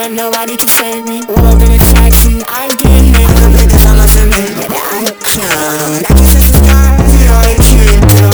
time, nobody can save me. Rolled in a taxi, I was getting it. I don't think that I'm not to me. Yeah, I clown.